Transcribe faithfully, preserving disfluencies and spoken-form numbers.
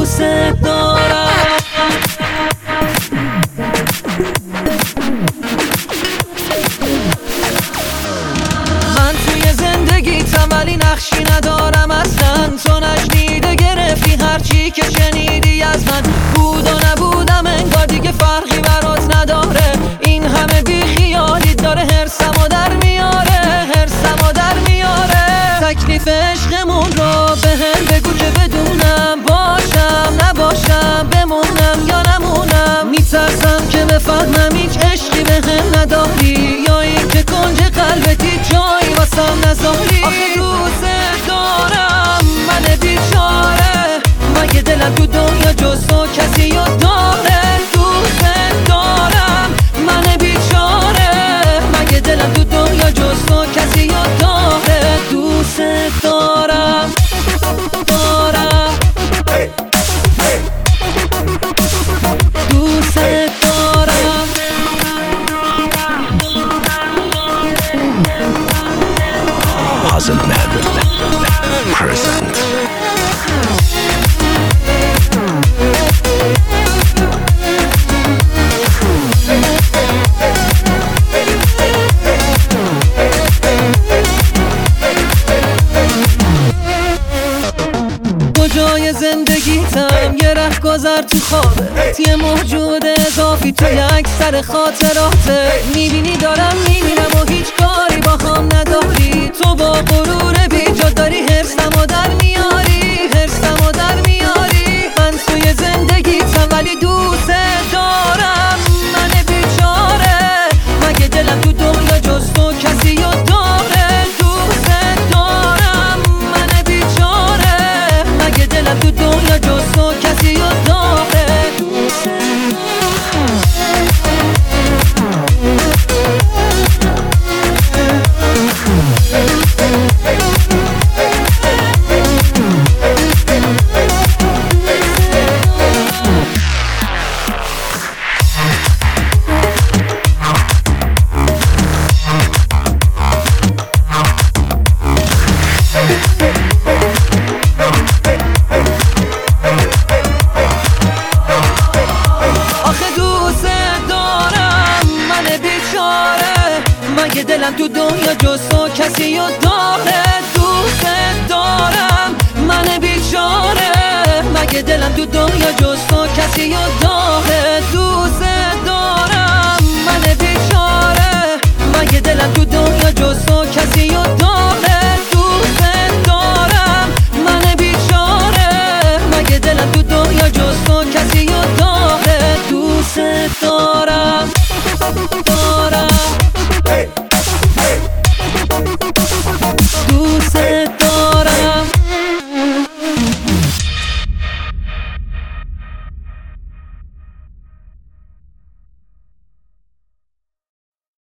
دوست دارم. من توی زندگیتم ولی نقشی ندارم اصلا. تو نشنیده گرفتی هرچی که شنیدی از من. بود و نبودم انگار دیگه فرقی برات نداره. این همه بی خیالی داره هرسمو در میاره، هرسمو در میاره. تکلیف عشقمون رو به هم بگو که بدونم، باشم نباشم، بمونم یا نمونم. میترسم که بفهمم هیچ عشقی به هم نداری، یا این که کنج قلبتی جایی واسم نذاری. آخه دوست دارم من بیچاره، مگه دلم تو دنیا جز تو کسی رو داره؟ دوست دارم من بیچاره، مگه دلم تو دنیا جز تو کسی رو داره؟ دوست دارم دارم دوست دارم. Puzzle Man present. کجای زندگیتم یه ره گذر تو خوابت، یه موجود اضافی تو یک سر خاطراته. میبینی دارم میبینم و هیچ کاری با هم نداری. تو با غرور بیجا داری هرسمو در میاری، هرسمو در میاری. من توی زندگیتم ولی دوست دارم من بیچاره، مگه دلم تو دنیا جز تو کسی رو داره؟ دوست دارم من بیچاره، مگه دلم تو دنیا جز تو کسی رو داره؟ دوست مگه دلم تو دنیا جز تو کسی رو داره؟ دوست دارم من بیچاره، مگه دلم تو دنیا جز تو کسی رو داره؟ دوست دارم من بیچاره، مگه دلم تو دنیا جز تو کسی رو داره؟ دوست دارم من بیچاره، مگه دلم تو دنیا جز تو کسی رو داره؟ دوست دارم